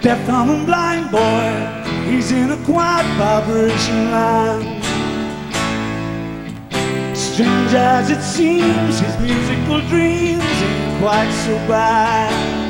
deaf, dumb, and blind boy. He's in a quiet vibration line. Strange as it seems, his musical dreams ain't quite so bright.